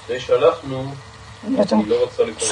לפני שהלכנו, אני לא רוצה לקרוא...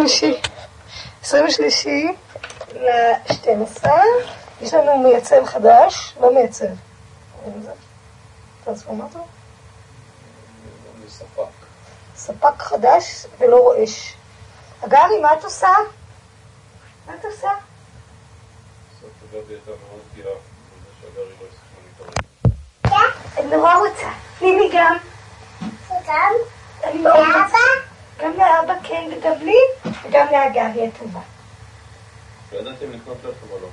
23 ל-12, יש לנו מייצב חדש, לא מייצב. טרנספורמטור? ספק. ספק חדש ולא רועש. אגרי, מה את עושה? מה את עושה? גבי הייתה מאוד גירה, שאגרי לא הסכימה להתערב. אני נורא רוצה. תני לי גם. גם? אני מאוד רוצה. לאבא? גם לאבא, כן, וגם לי, וגם לאגרי הטובה. לא ידעתי אם לקנות לחם או לא.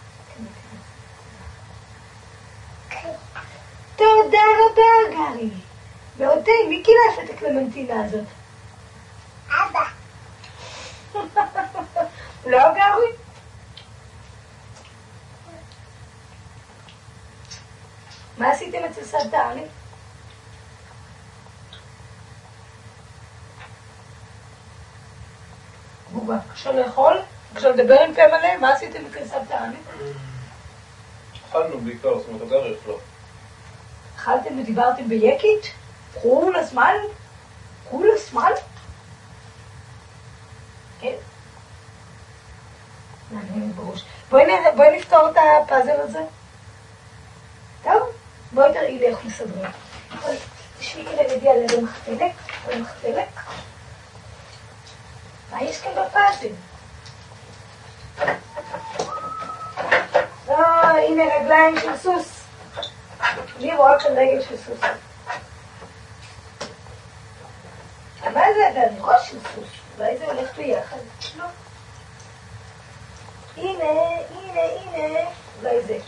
תודה רבה, אגרי. מאוד טעים, מי קילף את הקלמנטינה הזאת? אבא. לא, אגרי? מה עשיתם אצל סבתא ארלי? בובה, עכשיו לאכול? עכשיו לדבר עם פה מלא? מה עשיתם אצל סבתא ארלי? אכלנו בעיקר, זאת אומרת, אגרי אכלה. אכלתם ודיברתם ביקית? כל הזמן? כל הזמן? כן? מעניין בראש. בואי נפתור את הפאזל הזה. טוב? בואי תראי לי איך מסדרים. תשמעי כדי לדי על ידי מחתלק. מה יש כאן בפאזל? הנה רגליים של סוס. אני רואה כאן רגל של סוס. מה זה? אני רואה של סוס. אולי זה הולך ביחד. לא. הנה. אולי זה.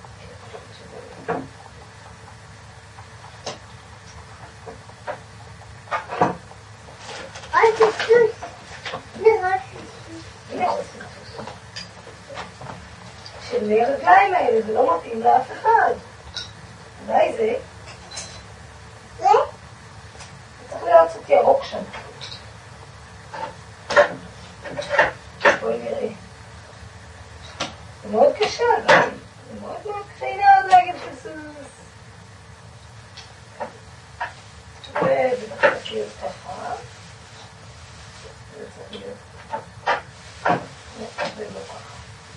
אוי, זה סוס. הנה עוד סוס. של הרגליים האלה, זה לא מתאים לאף אחד. אולי זה. זה? צריך להיות קצת ירוק שם. בואי נראה. זה מאוד קשה, גם. זה מאוד קשה. הנה עוד רגל של סוס. ובטח צריך להיות ככה. זה צריך להיות. זה לא ככה.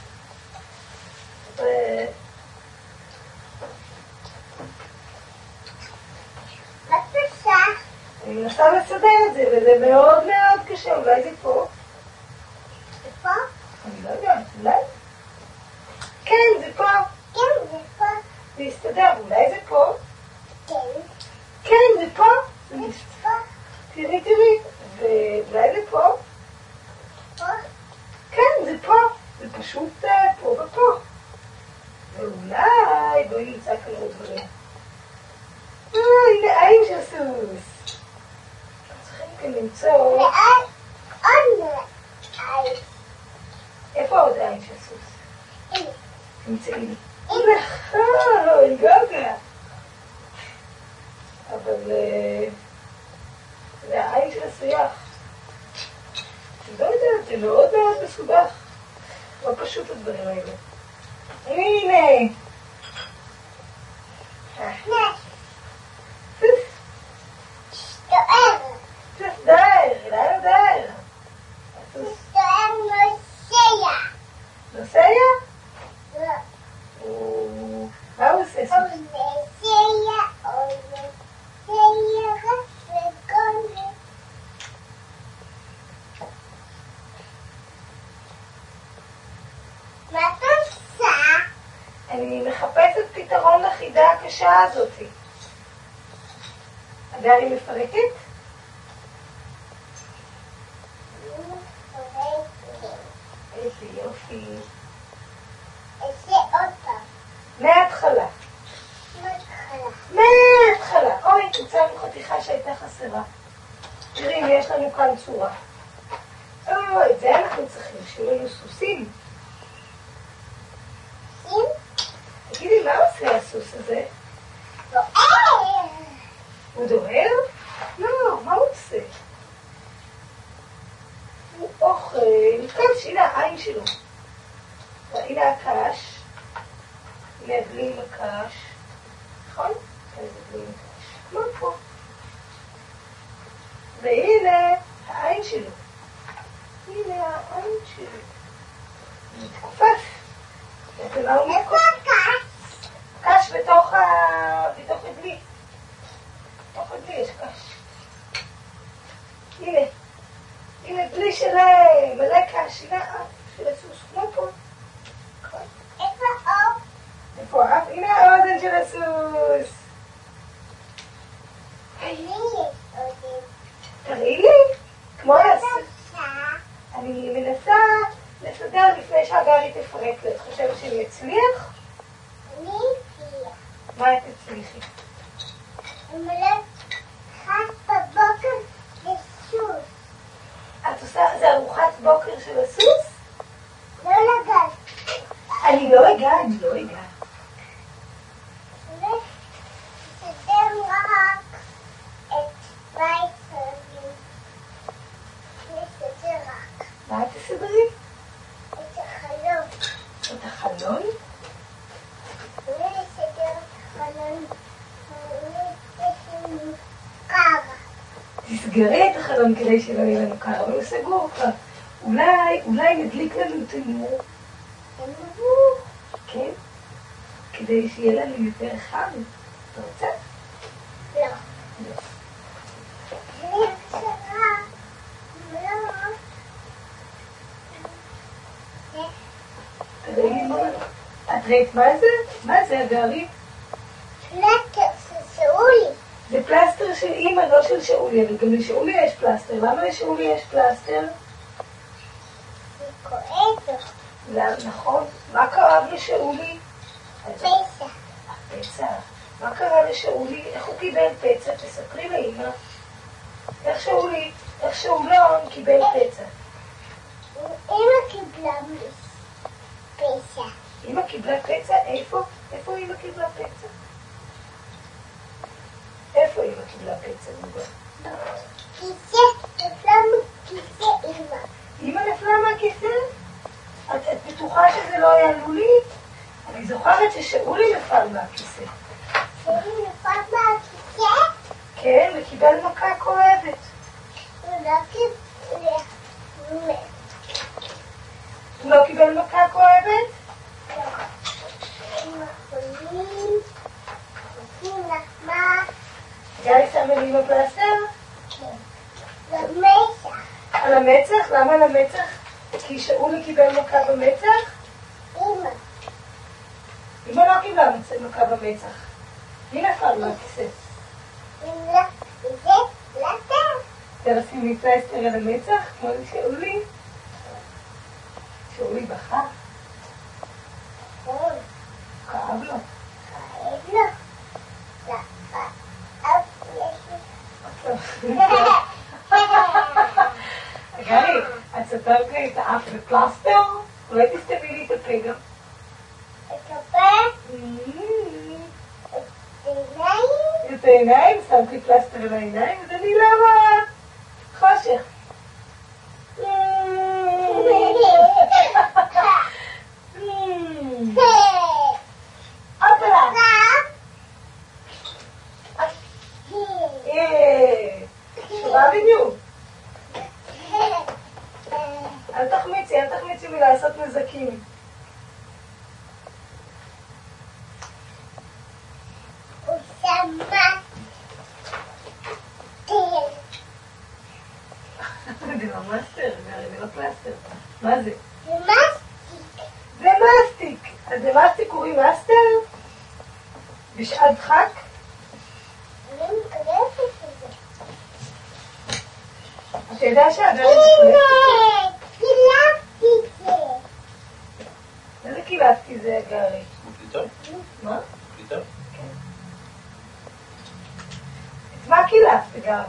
אני מנסה לסדר את זה, וזה מאוד מאוד קשה. אולי זה פה? זה פה? אני לא יודעת, אולי? כן, זה פה. כן, זה פה. זה יסתדר, אולי זה פה? כן. כן, זה פה. זה פה. תראי. ואולי זה פה? פה? כן, זה פה. זה פשוט פה ופה. ואולי, בואי נמצא כאן עוד דברים. הנה עין של סוס. צריכים כאן למצוא... עוד עין. איפה עוד עין של סוס? הנה. תמצאי לי. נכון, גוגה. אבל זה העין של הסויח. אני לא יודעת, זה מאוד מאוד מסובך. לא פשוט הדברים האלה. הנה. מסתוער. לאן דהר? מסתוער נוסע. נוסע? לא. מה הוא עושה סוס? מה את עושה? אני מחפשת פתרון לחידה הקשה הזאת. הגרי מפרקת? איזה יופי. איזה אותה. מההתחלה. מההתחלה. אוי, תמצאנו חתיכה שהייתה חסרה. תראי, יש לנו כאן צורה. אוי, את זה אנחנו צריכים, שיהיו לנו סוסים. תגידי, מה עושה הסוס הזה? דואר. הוא דוהר? לא, מה הוא עושה? הוא אוכל, קש, הנה העין שלו. הנה הקש. הנה הגלים הקש. נכון? כן, זה גלים הקש. כמו פה. שלו. הנה העין שלו. מתכופף. ומה הוא מתכופף? קש בתוך הדלי. בתוך הדלי יש קש. הנה. הנה דלי שלהם. מלא קש. הנה האף של הסוס. כמו פה. איפה האף? איפה האף? הנה האוזן של הסוס. לי יש אוזן. תראי לי. כמו הסוס. בבקשה. אני מנסה לסדר לפני שהגרי תפרק. את חושבת שאני אצליח? אני אצליח. מה את תצליחי? אומרת חד בבוקר לסוס. את עושה, זה ארוחת בוקר של הסוס? לא לגעת. אני לא אגע. נסדר רק את בית חלבים. נסדר רק מה את תסדרי? את החלום. את החלון? ונסדר את החלום. ונסדר קר. תסגרי את החלון כדי שלא יהיה לנו קר, אבל הוא סגור כבר. אולי נדליק לנו תנור. תנור. כן? כדי שיהיה לנו יותר חם. אתה רוצה? לא. לא. אני קצרה. לא. תראי לי מה. את ראית מה זה? מה זה הגרי? פלטר ששאולי. זה פלסטר של אימא, לא של שאולי, אבל גם לשאולי יש פלסטר. למה לשאולי יש פלסטר? זה כואב לו. למה, נכון? מה קרה לשאולי? פסע. הפצע. מה קרה לשאולי? איך הוא קיבל פצע? תספרי לאמא. איך שאולון קיבל פצע? אמא קיבלה פסע. אמא קיבלה פצע? איפה? איפה אמא קיבלה פצע? איפה אמא קיבלה פצע? כיסא, נפלה מכיסא אמא. אמא נפלה מהכיסא? את בטוחה שזה לא היה לולי? אני זוכרת ששאולי נפל מהכיסא. שאולי נפל מהכיסא? כן, וקיבל מכה כואבת. הוא לא קיבל. הוא לא קיבל מכה כואבת? לא. אמא חולים. עושים לך מה? גלי שם על אמא פלסטר? כן. למצח. על המצח? למה על המצח? כי שאולי קיבל מכה במצח? אמא. אמא לא קיבלה מכה במצח. מי נפל מהכיסא? אמא. וזה פלטר. תרשים לי פלסטר על המצח, כמו שאולי. שאולי בכה. נכון. כאב לו. כאב לו. אף יש לי. גלי, את סתרת לי את האף בפלסטר? אולי תסתמי לי את הפה גם. את הפה. את העיניים. את העיניים, שמתי פלסטר על העיניים, אז אני למה? חושך. אופלה. שורה בדיוק. אל תחמיצי מלעשות נזקים. הוא שמע תל. זה ממש סר, זה לא פלסטר. מה זה? זה מסטיק. זה מסטיק. אז זה מסטיק קוראים מסטר? בשעת דחק? אני מקרבת את זה. אתה יודע שהגרי הנה! קילפתי את זה. איזה קילפתי זה הגרי? מקליטה? מה? מקליטה? את מה קילפת גר?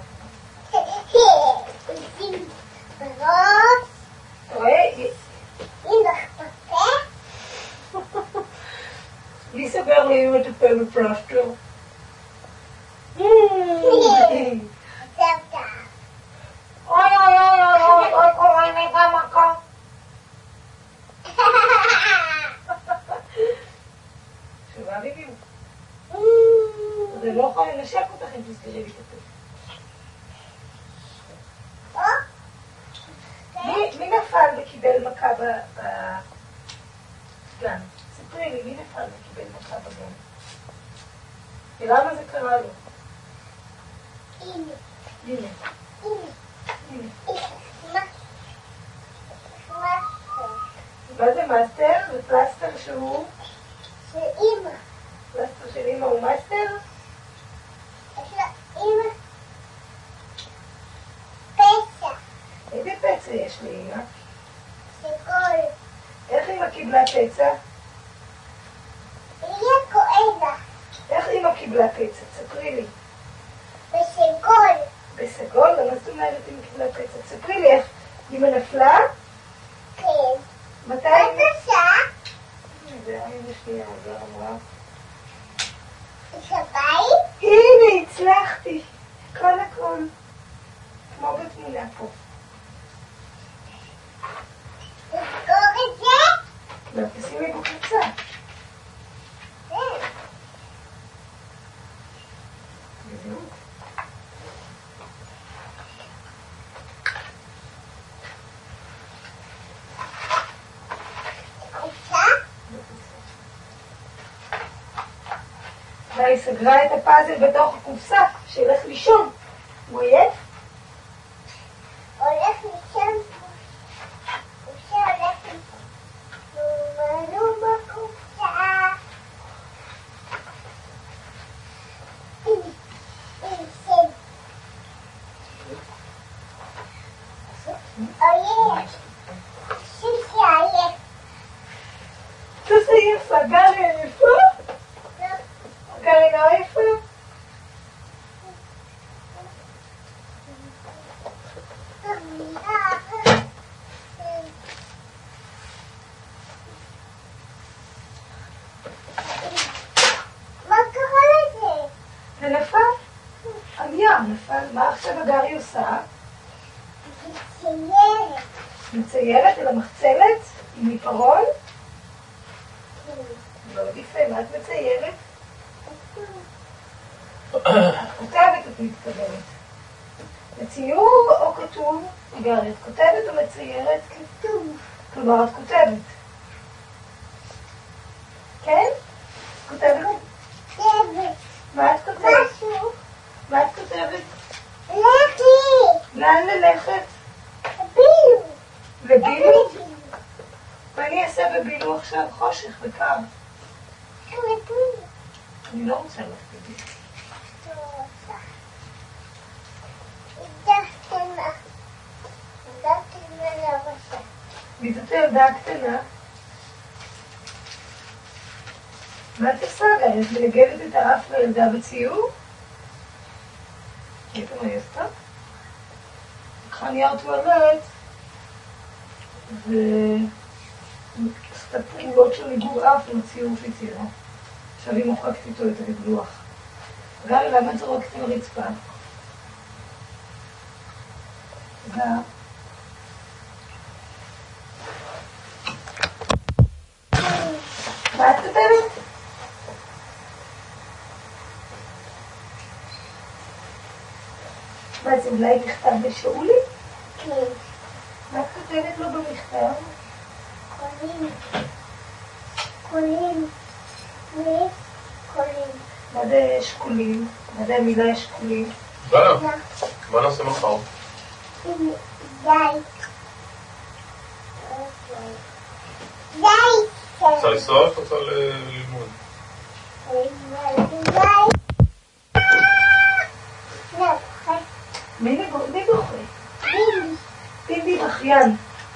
עושים בראש. אתה רואה? הנה לך בפה. מי סוגר לי עם הטפה בפלסטר? סבתא. אוי אוי אוי אוי אוי קוראים לי במכה. שווה בדיוק. זה לא יכול לנשק אותך אם תסגרי לי את הפה. נפל וקיבל מכה בגן? ספרי לי, מי נפל וקיבל מכה בגן? ולמה זה קרה לו? הנה. הנה. הנה. הנה. מה זה מאסטר? זה פלסטר שהוא? של אמא. פלסטר של אמא הוא מאסטר? יש לה אמא פצע. איזה פצע יש לאמא? סגול. איך אמא קיבלה פצע? יהיה כואב לה. איך אמא קיבלה פצע? ספרי לי. בסגול. בסגול? למה זאת אומרת אמא קיבלה פצע? ספרי לי איך אמא נפלה? כן. מתי? בבקשה. זה אמא שלי העבר אמרה. יש הבית? הנה, הצלחתי. הכל. כמו בתמונה פה. לסגור את זה? לא, תשימי בו קצה. כן. בדיוק. קופסה? והיא סגרה את הפאזל בתוך הקופסה, שילך לישון. הוא עייף? הולך לשם. קופסה הולך לשם. נומנו בקופסה. אויה. שישי עייף. תעשי יפה, גרי עייפה? גרי לא עייפה? מה קרה לזה? זה נפל? הנייר נפל. מה עכשיו הגרי עושה? ציירת. מציירת אל המחצלת עם עיפרון? מאוד יפה, מה את מציירת? כותבת את מתכוונת. לציור או כתוב? גרי, את כותבת או מציירת? כתוב. כלומר, את כותבת. כן? כותבת? כתבת. מה את כותבת? משהו. מה את כותבת? לכי. לאן ללכת? בילו. לבילו? ואני אעשה בבילו עכשיו חושך וקר. אני לא רוצה ללכת בבילו. מי זאת ילדה הקטנה? מה את עושה לה? את מנגבת את האף לילדה בציור? ראיתם מה היא עשתה? לקחה נייר טואלט ועשתה פעולות של ניגור אף עם הציור שהיא ציירה. עכשיו היא מוחקת איתו את הגלוח. גרי, למה את זורקת על הרצפה? תודה. מה את כותבת? מה זה אולי מכתב לשאולי? כן. מה את כותבת לו במכתב? קולים. קולים. קולים. מה זה שקולים? מה זה המילה שקולים? מה נעשה מחר? די. רוצה לנסוע או רוצה ללמוד? מי בוכה? בינדי בכיין.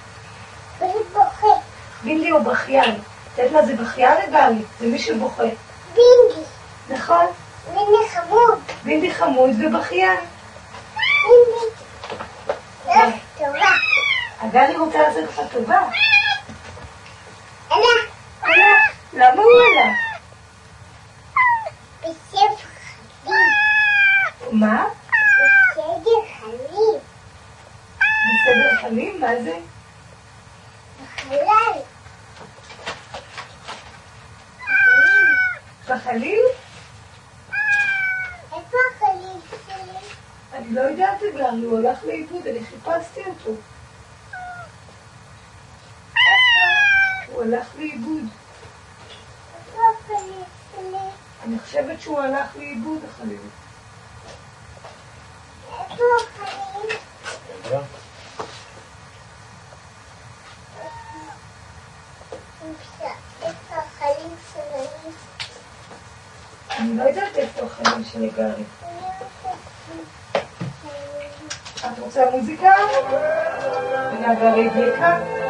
בינדי הוא בכיין. את יודעת מה זה בכיין לגלי? זה מישהו בוכה. בינדי. נכון? בינדי חמוד. בינדי חמוד ובכיין. בינדי. טובה. הגלי רוצה לעשות לך טובה. אלה. למה הוא עלה? בסדר חליב. מה? בסדר חליב. בסדר חליל? מה זה? בחלל. בחליל? איפה החליל שלי? אני לא יודעת לגמרי, הוא הלך לאיבוד, אני חיפשתי אותו. הוא הלך לאיבוד. איפה החליל שלי? אני חושבת שהוא הלך לאיבוד, החליל. איפה החליל? יודע? איפה החליל שלי? אני לא יודעת איפה החליל של גרי. את רוצה מוזיקה? הנה גרי בליקה?